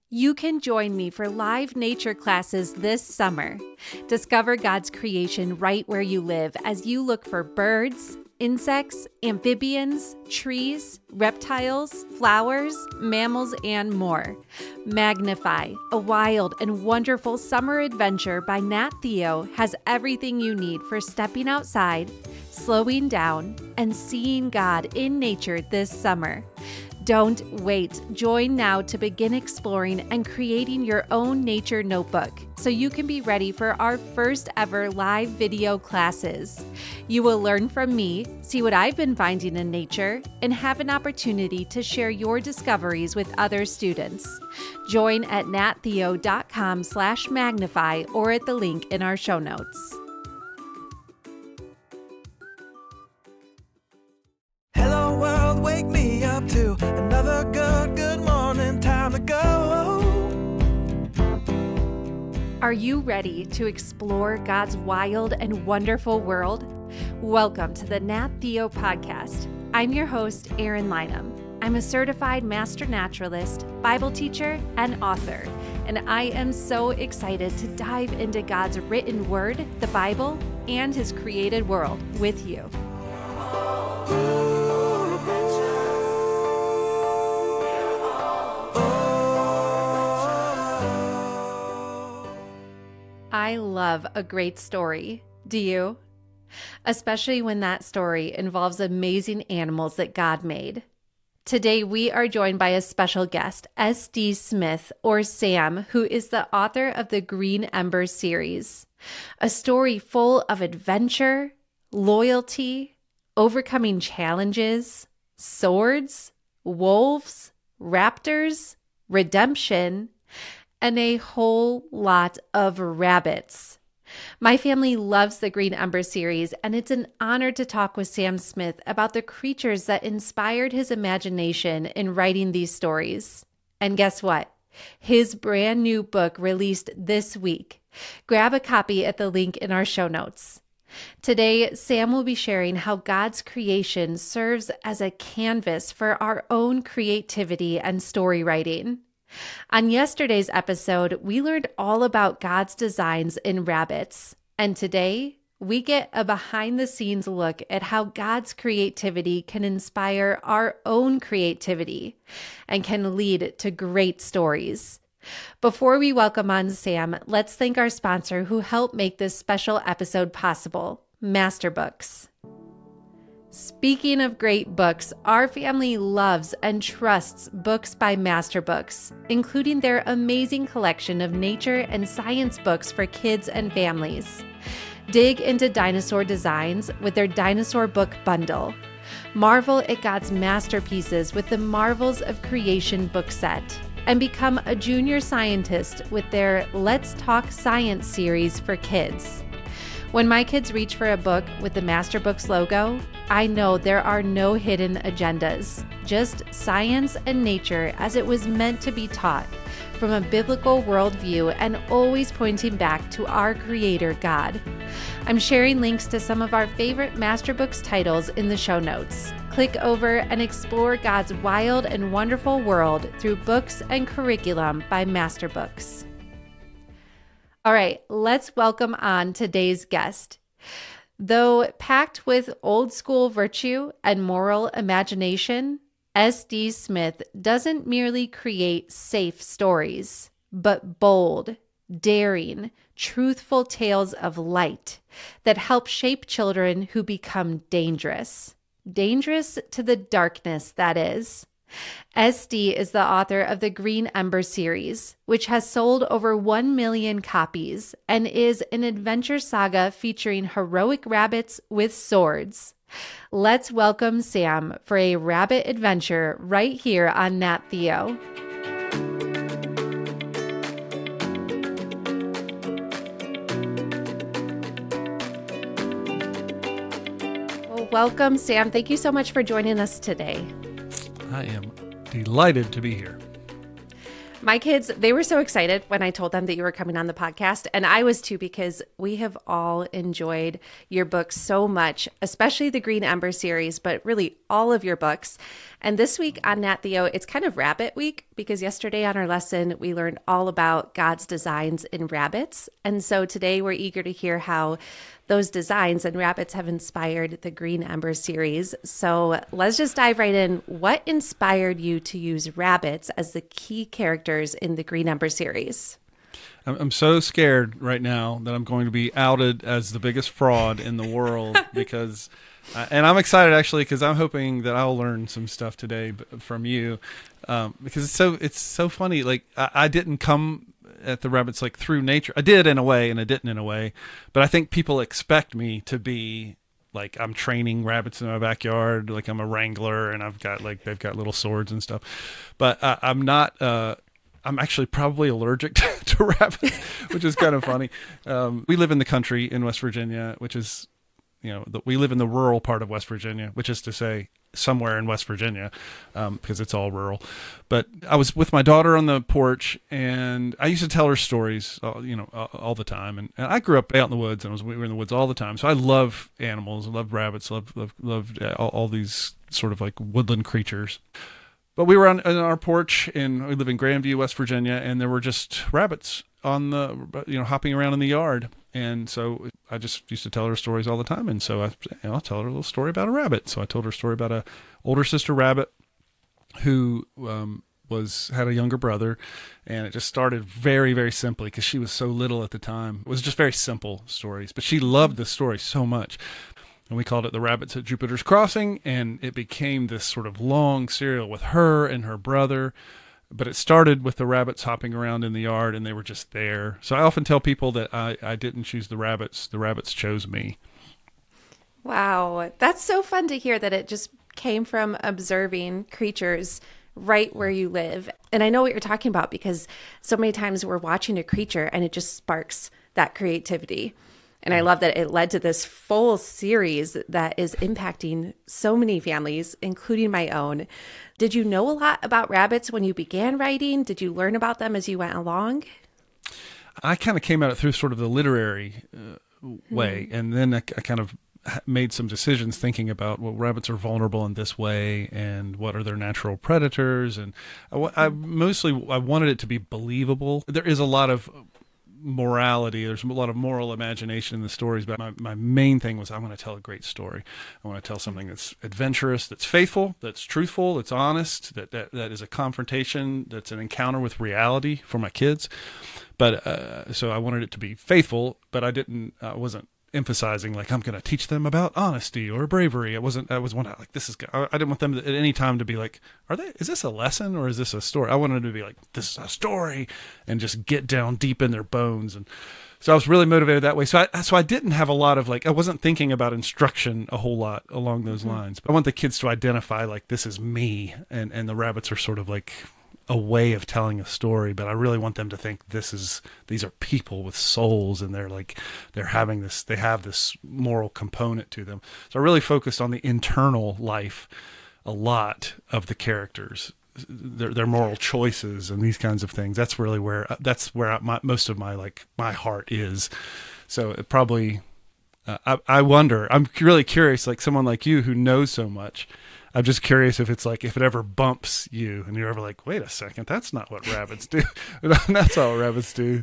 You can join me for live nature classes this summer. Discover God's creation right where you live as you look for birds, insects, amphibians, trees, reptiles, flowers, mammals, and more. Magnify, a wild and wonderful summer adventure by Nat Theo, has everything you need for stepping outside, slowing down, and seeing God in nature this summer. Don't wait. Join now to begin exploring and creating your own nature notebook so you can be ready for our first ever live video classes. You will learn from me, see what I've been finding in nature, and have an opportunity to share your discoveries with other students. Join at nattheo.com/magnify or at the link in our show notes. Hello world, wake me up to another good morning, time to go. Are you ready to explore God's wild and wonderful world? Welcome to the Nat Theo podcast. I'm your host, Erin Lynham. I'm a certified master naturalist, Bible teacher, and author, and I am so excited to dive into God's written word, the Bible, and his created world with you. I love a great story. Do you? Especially when that story involves amazing animals that God made. Today, we are joined by a special guest, S.D. Smith, or Sam, who is the author of the Green Ember series, a story full of adventure, loyalty, overcoming challenges, swords, wolves, raptors, redemption, and a whole lot of rabbits. My family loves the Green Ember series, and it's an honor to talk with Sam Smith about the creatures that inspired his imagination in writing these stories. And guess what? His brand new book released this week. Grab a copy at the link in our show notes. Today, Sam will be sharing how God's creation serves as a canvas for our own creativity and story writing. On yesterday's episode, we learned all about God's designs in rabbits, and today we get a behind-the-scenes look at how God's creativity can inspire our own creativity and can lead to great stories. Before we welcome on Sam, let's thank our sponsor who helped make this special episode possible, Masterbooks. Speaking of great books, our family loves and trusts books by Masterbooks, including their amazing collection of nature and science books for kids and families. Dig into dinosaur designs with their Dinosaur Book Bundle. Marvel at God's masterpieces with the Marvels of Creation book set. And become a junior scientist with their Let's Talk Science series for kids. When my kids reach for a book with the Masterbooks logo, I know there are no hidden agendas, just science and nature as it was meant to be taught, from a biblical worldview and always pointing back to our Creator God. I'm sharing links to some of our favorite Masterbooks titles in the show notes. Click over and explore God's wild and wonderful world through books and curriculum by Masterbooks. All right, let's welcome on today's guest. Though packed with old school virtue and moral imagination, S.D. Smith doesn't merely create safe stories, but bold, daring, truthful tales of light that help shape children who become dangerous. Dangerous to the darkness, that is. S.D. is the author of the Green Ember series, which has sold over 1 million copies and is an adventure saga featuring heroic rabbits with swords. Let's welcome Sam for a rabbit adventure right here on Nat Theo. Well, welcome, Sam. Thank you so much for joining us today. I am delighted to be here. My kids, they were so excited when I told them that you were coming on the podcast, and I was too, because we have all enjoyed your books so much, especially the Green Ember series, but really all of your books. And this week on Nat Theo, it's kind of Rabbit Week, because yesterday on our lesson, we learned all about God's designs in rabbits. And so today we're eager to hear how those designs in rabbits have inspired the Green Ember series. So let's just dive right in. What inspired you to use rabbits as the key characters in the Green Ember series? I'm so scared right now that I'm going to be outed as the biggest fraud in the world because, and I'm excited actually because I'm hoping that I'll learn some stuff today from you, because it's so funny. Like I didn't come at the rabbits like through nature. I did in a way, and I didn't in a way. But I think people expect me to be like I'm training rabbits in my backyard, like I'm a wrangler, and they've got little swords and stuff. But I'm not. I'm actually probably allergic to rabbits, which is kind of funny. We live in the country in West Virginia, which is, we live in the rural part of West Virginia, which is to say somewhere in West Virginia, because it's all rural. But I was with my daughter on the porch, and I used to tell her stories, all the time. And I grew up out in the woods, and we were in the woods all the time. So I love animals, I love rabbits, loved all these sort of like woodland creatures. But we were on our porch, and we live in Grandview, West Virginia, and there were just rabbits on hopping around in the yard. And so I just used to tell her stories all the time. And so I'll tell her a little story about a rabbit. So I told her a story about a older sister rabbit who had a younger brother, and it just started very, very simply because she was so little at the time. It was just very simple stories, but she loved the story so much. And we called it The Rabbits at Jupiter's Crossing, and it became this sort of long serial with her and her brother. But it started with the rabbits hopping around in the yard, and they were just there. So I often tell people that I didn't choose the rabbits chose me. Wow, that's so fun to hear that it just came from observing creatures right where you live. And I know what you're talking about because so many times we're watching a creature and it just sparks that creativity. And I love that it led to this full series that is impacting so many families, including my own. Did you know a lot about rabbits when you began writing? Did you learn about them as you went along? I kind of came at it through sort of the literary way. And then I kind of made some decisions thinking about, well, rabbits are vulnerable in this way, and what are their natural predators. And I wanted it to be believable. There is a lot of morality. There's a lot of moral imagination in the stories, but my main thing was I want to tell a great story. I want to tell something that's adventurous, that's faithful, that's truthful, that's honest, that is a confrontation, that's an encounter with reality for my kids. But so I wanted it to be faithful, but I wasn't emphasizing like I'm going to teach them about honesty or bravery. I was like, this is. I didn't want them at any time to be like, is this a lesson or is this a story? I wanted them to be like, this is a story, and just get down deep in their bones. And so I was really motivated that way. So I didn't have a lot of I wasn't thinking about instruction a whole lot along those lines. But I want the kids to identify like this is me, and the rabbits are sort of like a way of telling a story, but I really want them to think these are people with souls, and they have this moral component to them. So I really focused on the internal life a lot of the characters, their moral choices and these kinds of things. That's really where most of my heart is. So it probably I wonder, I'm really curious, like someone like you who knows so much, I'm just curious if it's like, if it ever bumps you and you're ever like, wait a second, that's not what rabbits do. That's not what rabbits do.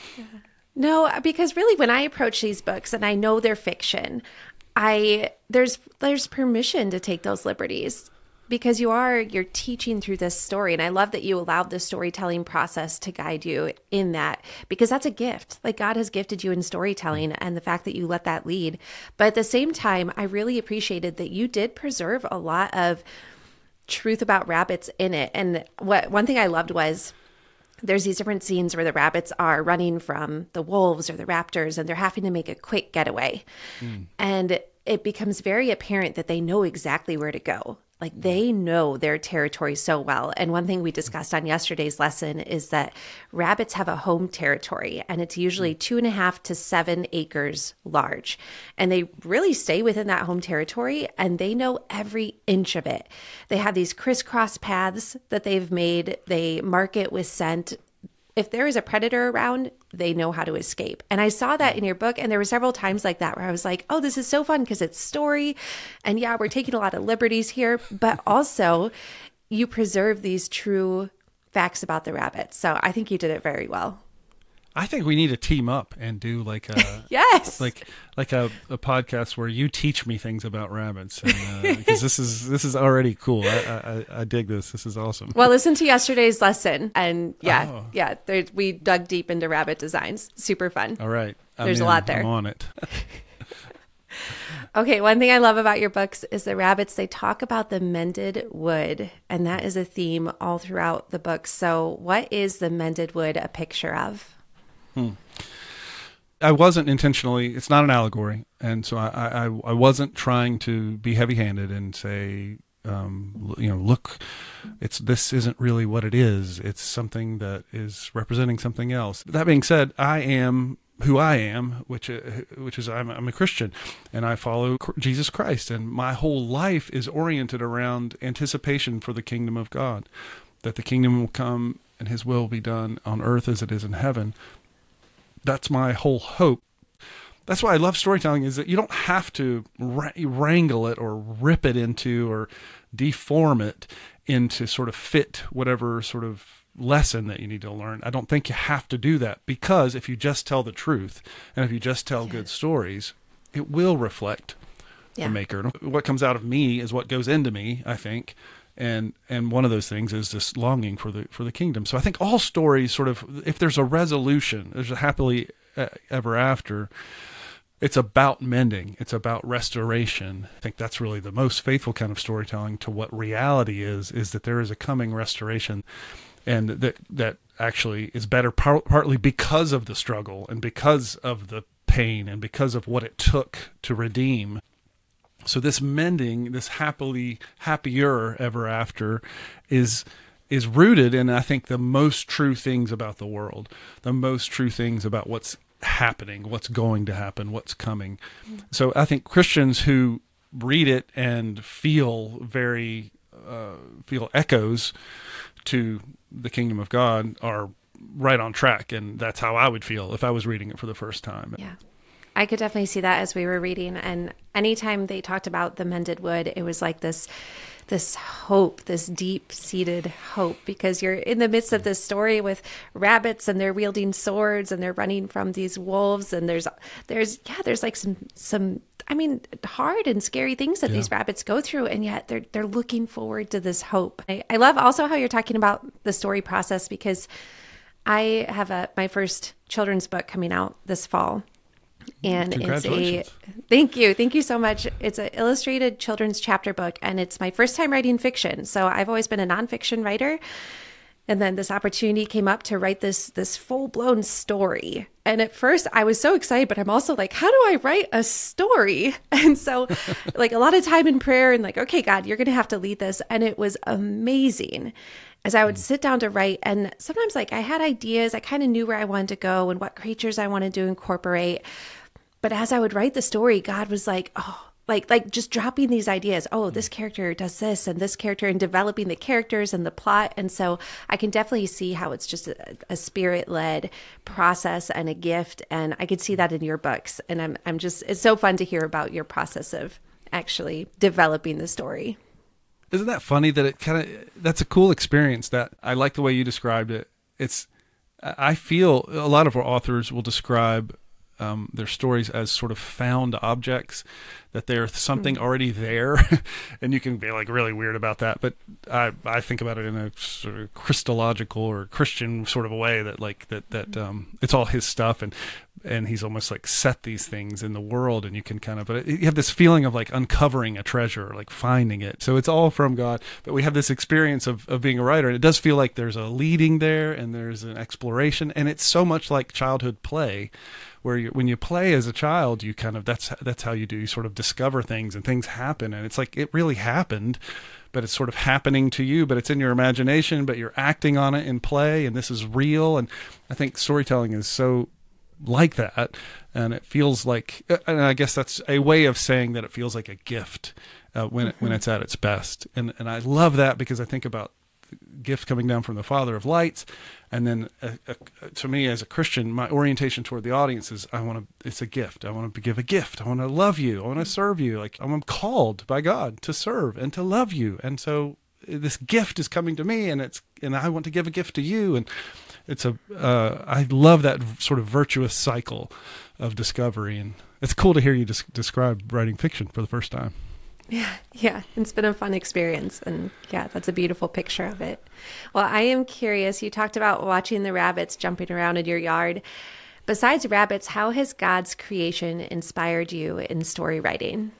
No, because really when I approach these books and I know they're fiction, there's permission to take those liberties because you're teaching through this story. And I love that you allowed the storytelling process to guide you in that, because that's a gift. Like God has gifted you in storytelling, and the fact that you let that lead. But at the same time, I really appreciated that you did preserve a lot of truth about rabbits in it. And one thing I loved was there's these different scenes where the rabbits are running from the wolves or the raptors, and they're having to make a quick getaway. And it becomes very apparent that they know exactly where to go. Like they know their territory so well. And one thing we discussed on yesterday's lesson is that rabbits have a home territory, and it's usually 2.5 to 7 acres large. And they really stay within that home territory, and they know every inch of it. They have these crisscross paths that they've made. They mark it with scent. If there is a predator around, they know how to escape. And I saw that in your book. And there were several times like that where I was like, oh, this is so fun because it's story. And yeah, we're taking a lot of liberties here, but also you preserve these true facts about the rabbits. So I think you did it very well. I think we need to team up and do like a Yes, like a podcast where you teach me things about rabbits, because this is already cool. I dig this. This is awesome. Well, listen to yesterday's lesson, and we dug deep into rabbit designs. Super fun. All right, There's a lot there. I'm on it. Okay, one thing I love about your books is the rabbits. They talk about the mended wood, and that is a theme all throughout the book. So what is the mended wood a picture of? I wasn't intentionally, it's not an allegory. And so I wasn't trying to be heavy-handed and say, look, this isn't really what it is. It's something that is representing something else. That being said, I am who I am, which is I'm a Christian, and I follow Jesus Christ, and my whole life is oriented around anticipation for the kingdom of God, that the kingdom will come and his will be done on earth as it is in heaven. That's my whole hope. That's why I love storytelling, is that you don't have to wrangle it or rip it into or deform it into sort of fit whatever sort of lesson that you need to learn. I don't think you have to do that, because if you just tell the truth and if you just tell good stories, it will reflect the maker. What comes out of me is what goes into me, I think. And one of those things is this longing for the kingdom. So I think all stories sort of, if there's a resolution, there's a happily ever after, it's about mending. It's about restoration. I think that's really the most faithful kind of storytelling to what reality is that there is a coming restoration, and that actually is better partly because of the struggle and because of the pain and because of what it took to redeem. So this mending, this happier ever after is rooted in, I think, the most true things about the world, the most true things about what's happening, what's going to happen, what's coming. So I think Christians who read it and feel echoes to the kingdom of God are right on track. And that's how I would feel if I was reading it for the first time. Yeah. I could definitely see that as we were reading. And anytime they talked about the mended wood, it was like this hope, this deep-seated hope, because you're in the midst of this story with rabbits and they're wielding swords and they're running from these wolves. And there's like some hard and scary things that these rabbits go through. And yet they're looking forward to this hope. I love also how you're talking about the story process, because I have my first children's book coming out this fall. And thank you so much. It's an illustrated children's chapter book, and it's my first time writing fiction. So I've always been a nonfiction writer. And then this opportunity came up to write this full-blown story. And at first I was so excited, but I'm also like, how do I write a story? And so like a lot of time in prayer and like, okay, God, you're going to have to lead this. And it was amazing as I would sit down to write. And sometimes like I had ideas, I kind of knew where I wanted to go and what creatures I wanted to incorporate. But as I would write the story, God was like, oh, like just dropping these ideas. Oh, this character does this and this character, and developing the characters and the plot. And so I can definitely see how it's just a spirit-led process and a gift. And I could see that in your books. And I'm just, it's so fun to hear about your process of actually developing the story. Isn't that funny that that's a cool experience? That I like the way you described it. I feel a lot of our authors will describe their stories as sort of found objects, that there's something already there, and you can be like really weird about that. But I think about it in a sort of Christological or Christian sort of a way, that like that it's all his stuff, and he's almost like set these things in the world, and you can but you have this feeling of like uncovering a treasure, like finding it. So it's all from God, but we have this experience of being a writer, and it does feel like there's a leading there, and there's an exploration, and it's so much like childhood play, where when you play as a child, you that's how you do. You sort of discover things, and things happen, and it's like it really happened, but it's sort of happening to you, but it's in your imagination, but you're acting on it in play, and this is real. And I think storytelling is so like that, and it feels like, and I guess that's a way of saying that it feels like a gift when it's at its best. And I love that, because I think about the gift coming down from the Father of lights. And then to me as a Christian, my orientation toward the audience is it's a gift. I want to give a gift. I want to love you. I want to serve you. Like I'm called by God to serve and to love you. And so this gift is coming to me, and I want to give a gift to you. And I love that sort of virtuous cycle of discovery. And it's cool to hear you describe writing fiction for the first time. Yeah, it's been a fun experience. And yeah, that's a beautiful picture of it. Well, I am curious. You talked about watching the rabbits jumping around in your yard. Besides rabbits, how has God's creation inspired you in story writing?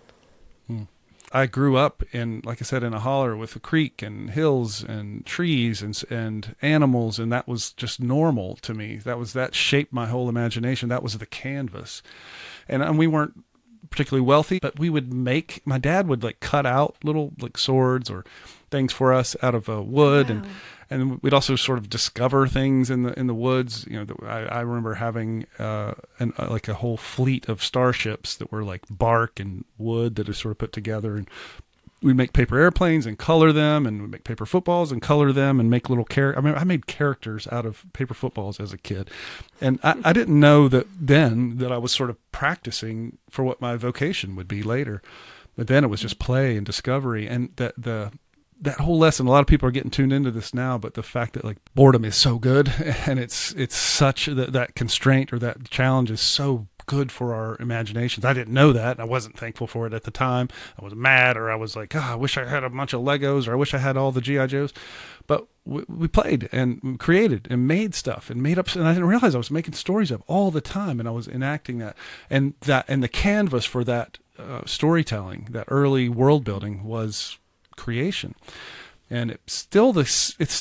I grew up like I said, in a holler with a creek and hills and trees and animals, and that was just normal to me. That shaped my whole imagination. That was the canvas. And we weren't particularly wealthy, but my dad would like cut out little like swords or things for us out of wood. Wow. And we'd also sort of discover things in the woods. I remember having like a whole fleet of starships that were like bark and wood that are sort of put together, and we'd make paper airplanes and color them, and we'd make paper footballs and color them and make little I made characters out of paper footballs as a kid, and I didn't know that I was sort of practicing for what my vocation would be later, but then it was just play and discovery, and that whole lesson. A lot of people are getting tuned into this now, but the fact that like boredom is so good, and it's such that constraint or that challenge is so good for our imaginations. I didn't know that. I wasn't thankful for it at the time. I was mad, or I was like, I wish I had a bunch of Legos, or I wish I had all the G.I. Joes. But we played and created and made stuff and made up, and I didn't realize I was making stories up all the time, and I was enacting that. And the canvas for that storytelling, that early world building, was creation. And it's still the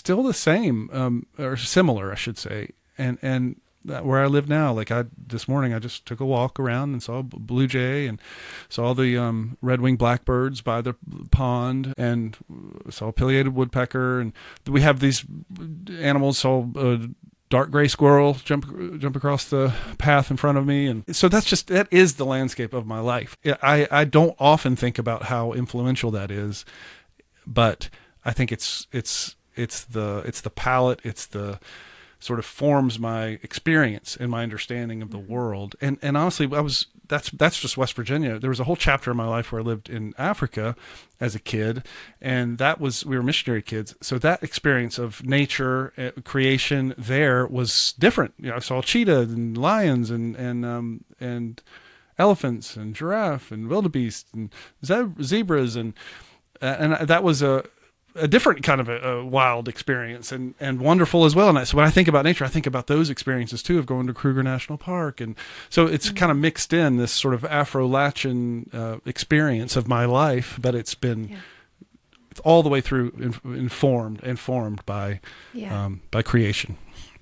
same, or similar, I should say. And where I live now, like this morning, I just took a walk around and saw a blue jay and saw the red-winged blackbirds by the pond, and saw a pileated woodpecker. And we have these animals. Saw a dark gray squirrel jump across the path in front of me. And so that is the landscape of my life. I don't often think about how influential that is, but I think it's the palette, it's the sort of forms my experience and my understanding of the world. And honestly, that's just West Virginia. There was a whole chapter of my life where I lived in Africa as a kid, and we were missionary kids. So that experience of nature, creation there was different. I saw cheetah and lions and elephants and giraffe and wildebeest and zebras, and that was a different kind of a wild experience and wonderful as well. And so when I think about nature, I think about those experiences too, of going to Kruger National Park. And so it's kind of mixed in this sort of Afro-Latin experience of my life, but it's been all the way through informed by creation.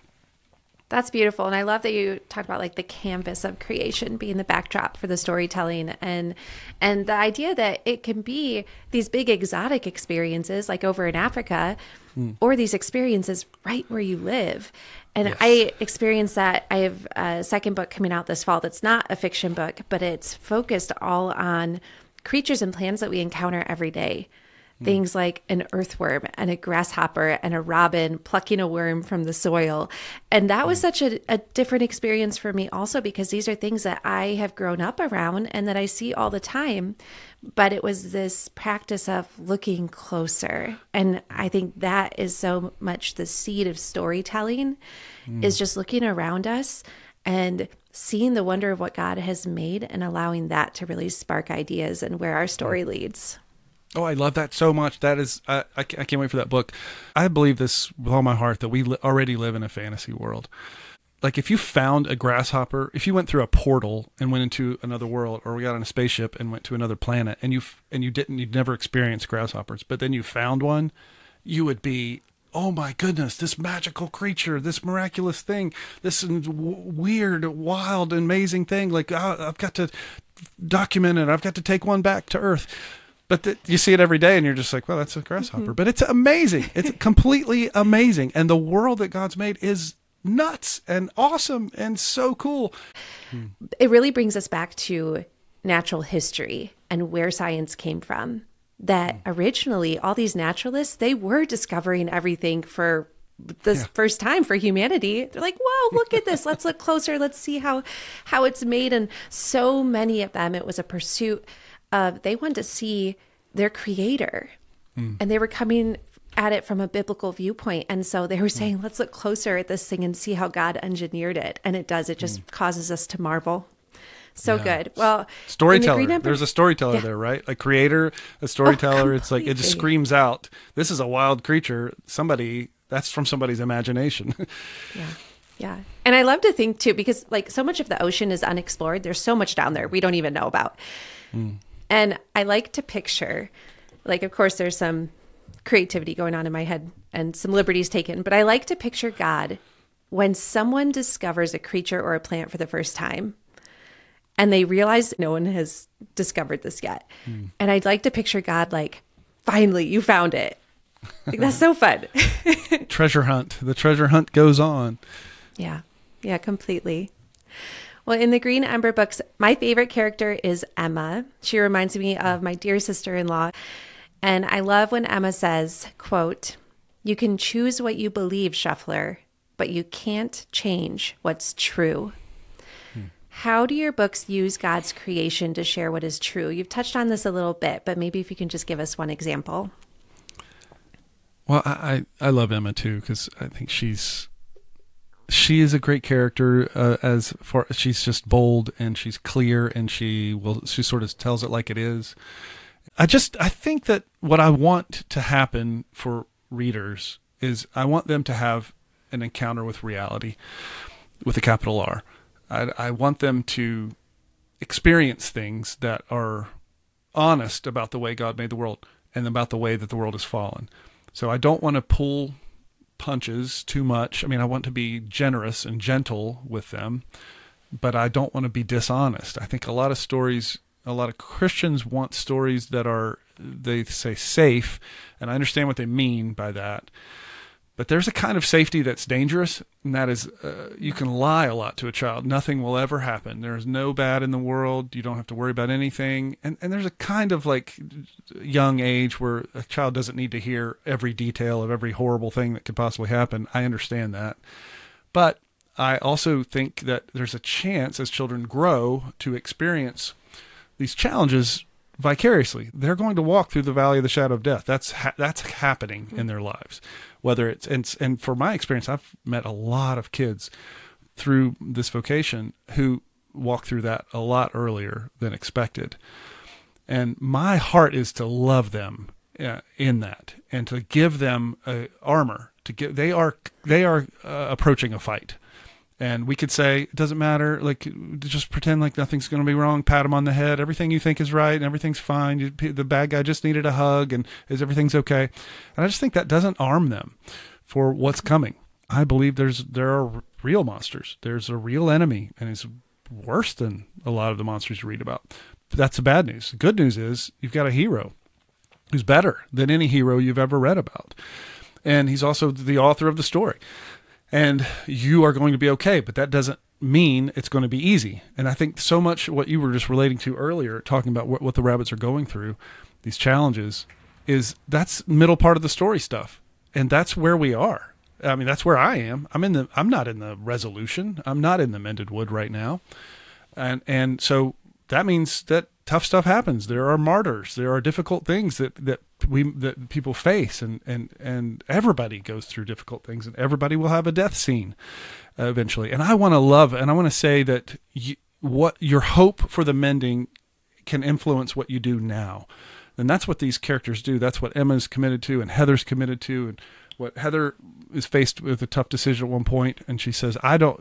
That's beautiful. And I love that you talked about like the canvas of creation being the backdrop for the storytelling, and the idea that it can be these big exotic experiences like over in Africa, or these experiences right where you live. And yes. I experienced that. I have a second book coming out this fall that's not a fiction book, but it's focused all on creatures and plants that we encounter every day. Things like an earthworm and a grasshopper and a robin plucking a worm from the soil. And that was such a different experience for me also, because these are things that I have grown up around and that I see all the time. But it was this practice of looking closer. And I think that is so much the seed of storytelling, is just looking around us and seeing the wonder of what God has made and allowing that to really spark ideas and where our story leads. Oh, I love that so much. That is, I can't wait for that book. I believe this with all my heart, that we already live in a fantasy world. Like if you found a grasshopper, if you went through a portal and went into another world, or we got on a spaceship and went to another planet, and you'd never experienced grasshoppers, but then you found one, you would be, oh my goodness, this magical creature, this miraculous thing, this weird, wild, amazing thing. Like I've got to document it. I've got to take one back to Earth. But you see it every day, and you're just like, well, that's a grasshopper. Mm-hmm. But it's amazing. It's completely amazing. And the world that God's made is nuts and awesome and so cool. It really brings us back to natural history and where science came from. That originally, all these naturalists, they were discovering everything for the first time for humanity. They're like, whoa, look at this. Let's look closer. Let's see how it's made. And so many of them, it was a pursuit of, they wanted to see their creator, and they were coming at it from a biblical viewpoint. And so they were saying, let's look closer at this thing and see how God engineered it. And it does. It just causes us to marvel. So Yeah. good. Well, in the Storyteller. Green Emperor- There's a storyteller there, right? A creator, a storyteller. It's like, it just completely. screams out, this is a wild creature. That's from somebody's imagination. Yeah. Yeah. And I love to think too, because like so much of the ocean is unexplored. There's so much down there we don't even know about. And I like to picture, like, of course, there's some creativity going on in my head and some liberties taken, but I like to picture God when someone discovers a creature or a plant for the first time and they realize no one has discovered this yet. And I'd like to picture God like, finally, you found it. Like, that's so fun. Treasure hunt. The treasure hunt goes on. Yeah. Yeah, completely. Well, in the Green Ember books, my favorite character is Emma. She reminds me of my dear sister-in-law. And I love when Emma says, quote, "You can choose what you believe, Shuffler, but you can't change what's true." How do your books use God's creation to share what is true? You've touched on this a little bit, but maybe if you can just give us one example. Well, I love Emma too, because I think she is a great character. As far she's just bold and she's clear and she sort of tells it like it is. I think that what I want to happen for readers is I want them to have an encounter with reality, with a capital R. I want them to experience things that are honest about the way God made the world and about the way that the world has fallen. So I don't want to pull punches too much. I mean, I want to be generous and gentle with them, but I don't want to be dishonest. I think a lot of Christians want stories that are, they say, safe, and I understand what they mean by that. But there's a kind of safety that's dangerous, and that is you can lie a lot to a child. Nothing will ever happen. There's no bad in the world. You don't have to worry about anything. And there's a kind of like young age where a child doesn't need to hear every detail of every horrible thing that could possibly happen. I understand that. But I also think that there's a chance as children grow to experience these challenges vicariously. They're going to walk through the valley of the shadow of death. That's happening in their lives. Whether it's, and for my experience, I've met a lot of kids through this vocation who walk through that a lot earlier than expected. And my heart is to love them in that and to give them armor. They are approaching a fight. And we could say, it doesn't matter, like, just pretend like nothing's going to be wrong, pat them on the head, everything you think is right, and everything's fine, the bad guy just needed a hug, and everything's okay. And I just think that doesn't arm them for what's coming. I believe there are real monsters. There's a real enemy, and it's worse than a lot of the monsters you read about. But that's the bad news. The good news is you've got a hero who's better than any hero you've ever read about. And he's also the author of the story. And you are going to be okay, but that doesn't mean it's going to be easy. And I think so much what you were just relating to earlier, talking about what the rabbits are going through, these challenges, that's middle part of the story stuff. And that's where we are. I mean, that's where I am. I'm not in the resolution. I'm not in the mended wood right now. And so that means that tough stuff happens. There are martyrs. There are difficult things that people face, and everybody goes through difficult things, and everybody will have a death scene eventually. And I want to love, and I want to say that what your hope for the mending can influence what you do now. And that's what these characters do. That's what Emma's committed to, and Heather's committed to, and what Heather is faced with a tough decision at one point, and she says,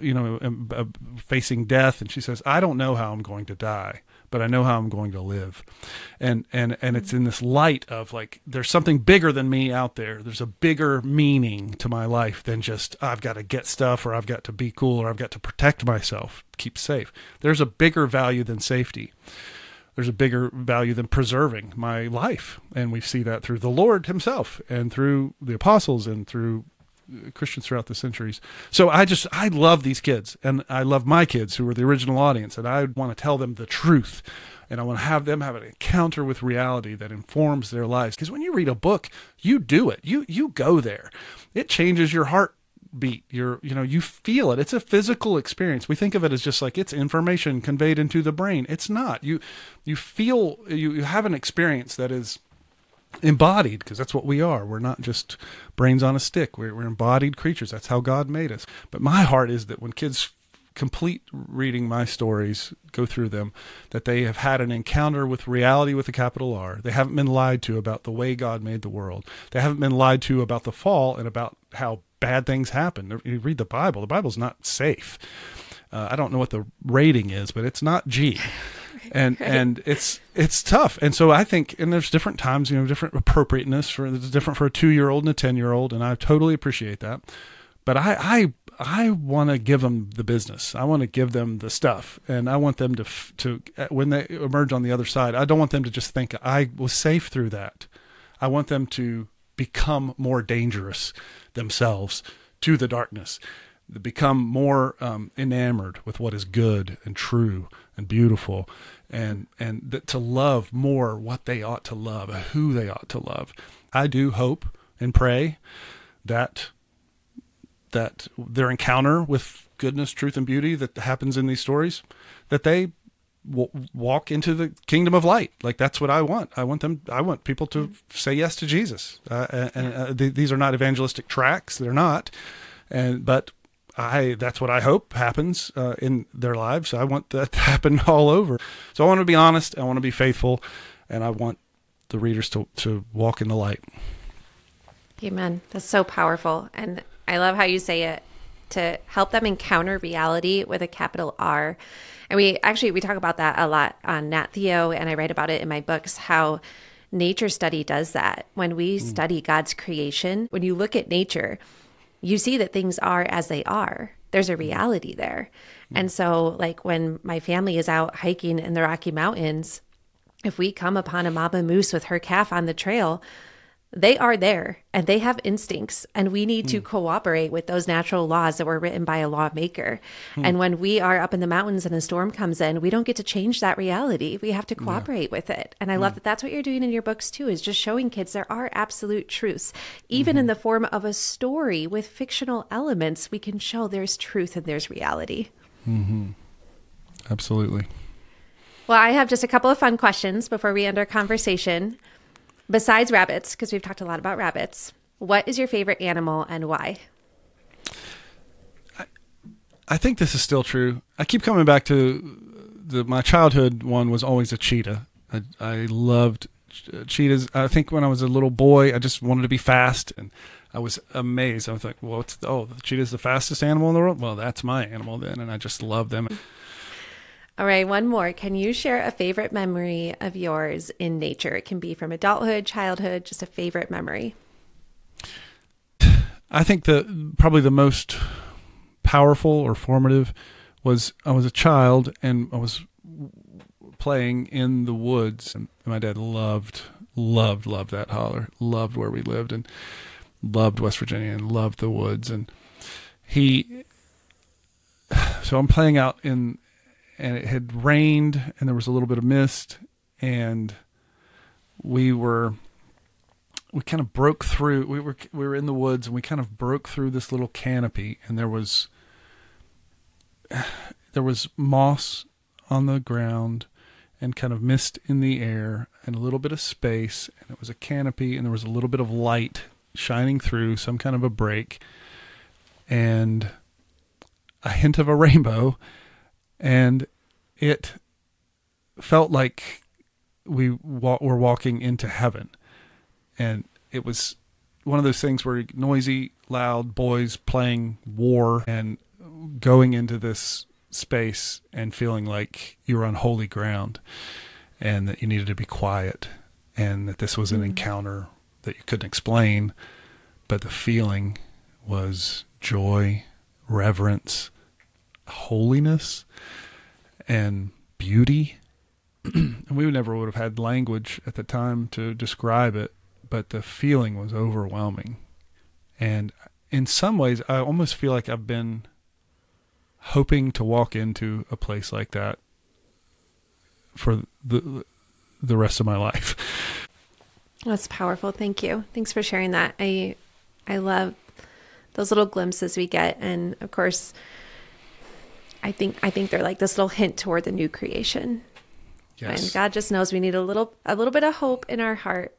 am facing death, and she says, I don't know how I'm going to die, but I know how I'm going to live. And it's in this light of like, there's something bigger than me out there. There's a bigger meaning to my life than just, I've got to get stuff, or I've got to be cool, or I've got to protect myself, keep safe. There's a bigger value than safety. There's a bigger value than preserving my life. And we see that through the Lord himself and through the apostles and through Christians throughout the centuries. So I love these kids, and I love my kids who were the original audience, and I want to tell them the truth, and I want to have them have an encounter with reality that informs their lives. Because when you read a book, you do it. You go there. It changes your heartbeat. You feel it. It's a physical experience. We think of it as just like it's information conveyed into the brain. It's not. You feel, you have an experience that is embodied, because that's what we are. We're not just brains on a stick. We're embodied creatures. That's how God made us. But my heart is that when kids complete reading my stories, go through them, that they have had an encounter with reality with a capital R. They haven't been lied to about the way God made the world. They haven't been lied to about the fall and about how bad things happen. You read the Bible. The Bible's not safe. I don't know what the rating is, but it's not G. And it's tough. And so I think, and there's different times, different appropriateness it's different for a 2-year-old and a 10-year-old. And I totally appreciate that. But I want to give them the business. I want to give them the stuff, and I want them to when they emerge on the other side, I don't want them to just think I was safe through that. I want them to become more dangerous themselves to the darkness, to become more enamored with what is good and true and beautiful, and to love more what they ought to love, who they ought to love. I do hope and pray that their encounter with goodness, truth, and beauty that happens in these stories, that they walk into the kingdom of light. Like, that's what I want. I want people to say yes to Jesus. These are not evangelistic tracts. They're not. But that's what I hope happens in their lives. I want that to happen all over. So I want to be honest. I want to be faithful, and I want the readers to walk in the light. Amen. That's so powerful. And I love how you say it, to help them encounter reality with a capital R. And we talk about that a lot on Nat Theo, and I write about it in my books, how nature study does that. When we study God's creation, when you look at nature, you see that things are as they are. There's a reality there. And so, like, when my family is out hiking in the Rocky Mountains, if we come upon a mama moose with her calf on the trail, they are there and they have instincts, and we need to cooperate with those natural laws that were written by a lawmaker. And when we are up in the mountains and a storm comes in, we don't get to change that reality. We have to cooperate with it. And I love that that's what you're doing in your books too, is just showing kids there are absolute truths. Even in the form of a story with fictional elements, we can show there's truth and there's reality. Absolutely. Well, I have just a couple of fun questions before we end our conversation. Besides rabbits, because we've talked a lot about rabbits, what is your favorite animal and why? I think this is still true. I keep coming back to my childhood one was always a cheetah. I loved cheetahs. I think when I was a little boy, I just wanted to be fast, and I was amazed. I was like, well, the cheetah's the fastest animal in the world? Well, that's my animal then, and I just love them. All right, one more. Can you share a favorite memory of yours in nature? It can be from adulthood, childhood, just a favorite memory. I think probably the most powerful or formative was I was a child and I was playing in the woods, and my dad loved that holler, loved where we lived, and loved West Virginia and loved the woods. And so I'm playing out and it had rained and there was a little bit of mist, and we kind of broke through. We were in the woods, and we kind of broke through this little canopy, and there was moss on the ground and kind of mist in the air and a little bit of space, and it was a canopy, and there was a little bit of light shining through, some kind of a break, and a hint of a rainbow. And it felt like we were walking into heaven. And it was one of those things where noisy, loud boys playing war and going into this space and feeling like you were on holy ground and that you needed to be quiet, and that this was an encounter that you couldn't explain, but the feeling was joy, reverence, holiness, and beauty. And we never would have had language at the time to describe it, but the feeling was overwhelming. And in some ways, I almost feel like I've been hoping to walk into a place like that for the rest of my life. That's powerful. Thank you. Thanks for sharing that. I love those little glimpses we get. And of course, I think they're like this little hint toward the new creation. Yes. And God just knows we need a little bit of hope in our heart.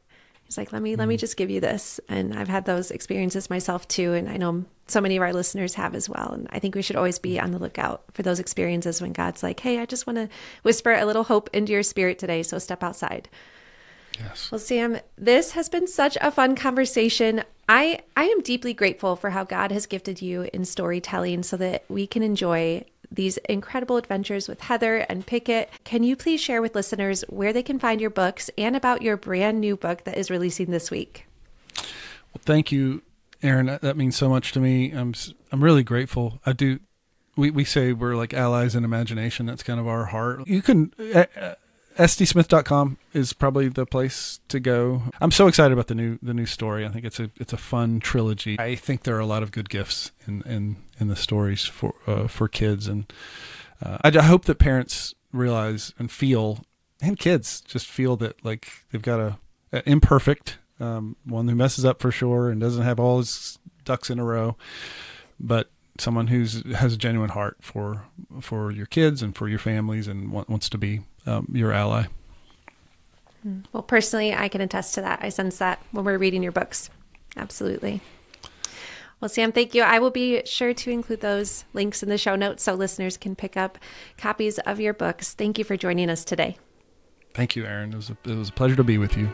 He's like, let me just give you this. And I've had those experiences myself too. And I know so many of our listeners have as well. And I think we should always be on the lookout for those experiences when God's like, hey, I just want to whisper a little hope into your spirit today. So step outside. Yes. Well, Sam, this has been such a fun conversation. I am deeply grateful for how God has gifted you in storytelling so that we can enjoy these incredible adventures with Heather and Pickett. Can you please share with listeners where they can find your books and about your brand new book that is releasing this week? Well, thank you, Erin. That means so much to me. I'm really grateful. I do. We say we're like allies in imagination. That's kind of our heart. You can sdsmith.com is probably the place to go. I'm so excited about the new story. I think it's a fun trilogy. I think there are a lot of good gifts in the stories for kids, and I hope that parents realize and feel, and kids just feel that like they've got a imperfect one who messes up for sure and doesn't have all his ducks in a row, but someone has a genuine heart for your kids and for your families and wants to be your ally. Well, personally, I can attest to that. I sense that when we're reading your books. Absolutely. Well, Sam, thank you. I will be sure to include those links in the show notes so listeners can pick up copies of your books. Thank you for joining us today. Thank you, Erin. It was a pleasure to be with you.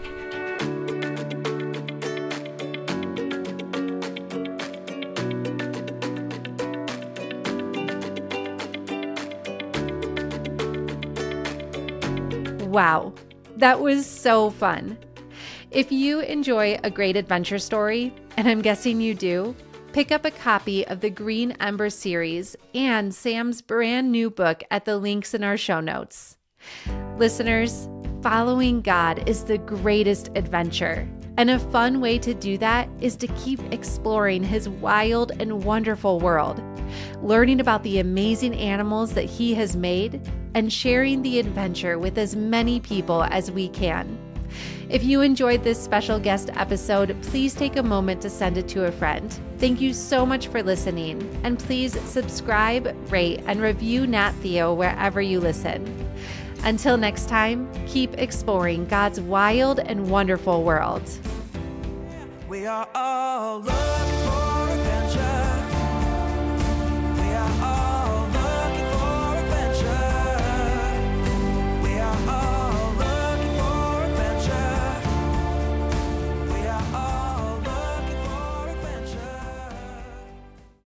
Wow, that was so fun. If you enjoy a great adventure story, and I'm guessing you do, pick up a copy of the Green Ember series and Sam's brand new book at the links in our show notes. Listeners, following God is the greatest adventure, and a fun way to do that is to keep exploring His wild and wonderful world, learning about the amazing animals that He has made, and sharing the adventure with as many people as we can. If you enjoyed this special guest episode, please take a moment to send it to a friend. Thank you so much for listening, and please subscribe, rate, and review Nat Theo wherever you listen. Until next time, keep exploring God's wild and wonderful world. We are all loved.